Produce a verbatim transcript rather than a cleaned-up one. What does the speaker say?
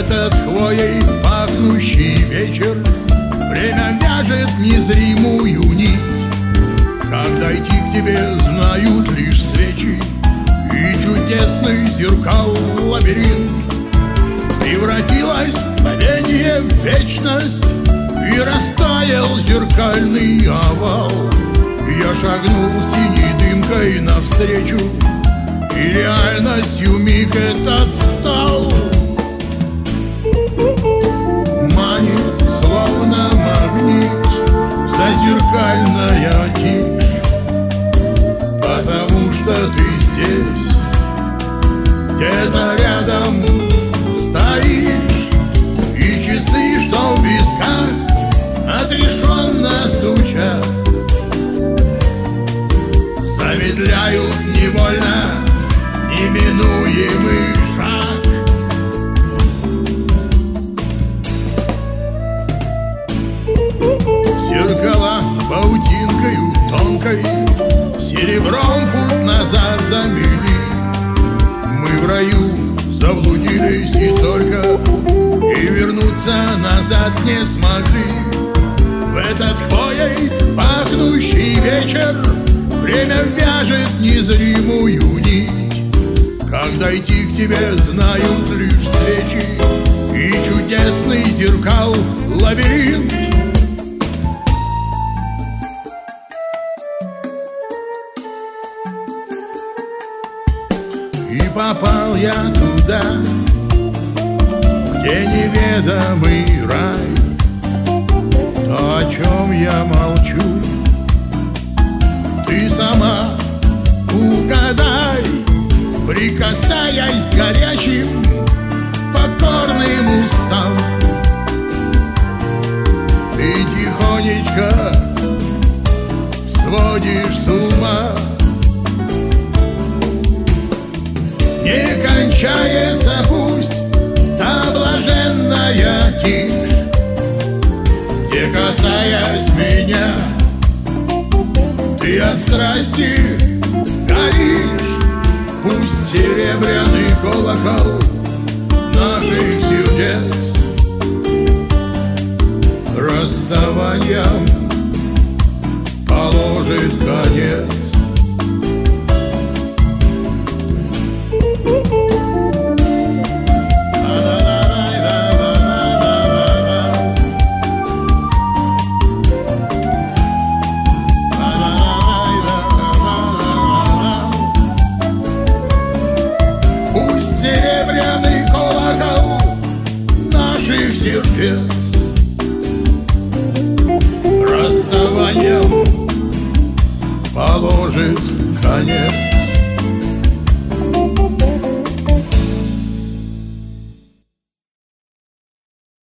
этот хвоей пахнущий вечер время вяжет незримую нить. Как дойти к тебе, знают лишь свечи и чудесный зеркал лабиринт. Превратилось мгновение в вечность, и растаял зеркальный овал. Я шагнул синей дымкой навстречу, и реальностью миг этот стал. Манит, словно магнит, зазеркальная тишь, потому что ты здесь, где-то рядом стоишь. И часы, что в висках отрешенно стучат, замедляют невольно неминуемый шаг. Зеркала паутинкою тонкой серебром путь назад замели. Мы в раю заблудились и только, и вернуться назад не смогли. В этот хвоей пахнущий вечер время вяжет незримую нить. Как дойти к тебе, знают лишь свечи и чудесный зеркал лабиринт. И попал я туда, где неведомый рай. То, о чем я молчу, ты сама угадай, прикасаясь к горячим покорным устам. Ты тихонечко сводишь с ума. Не кончается пусть та блаженная тишь, где, касаясь меня, ты от страсти горишь. Пусть серебряный колокол наших сердец расставанием положит конец. Серебряный колокол наших сердец расставанием положит конец.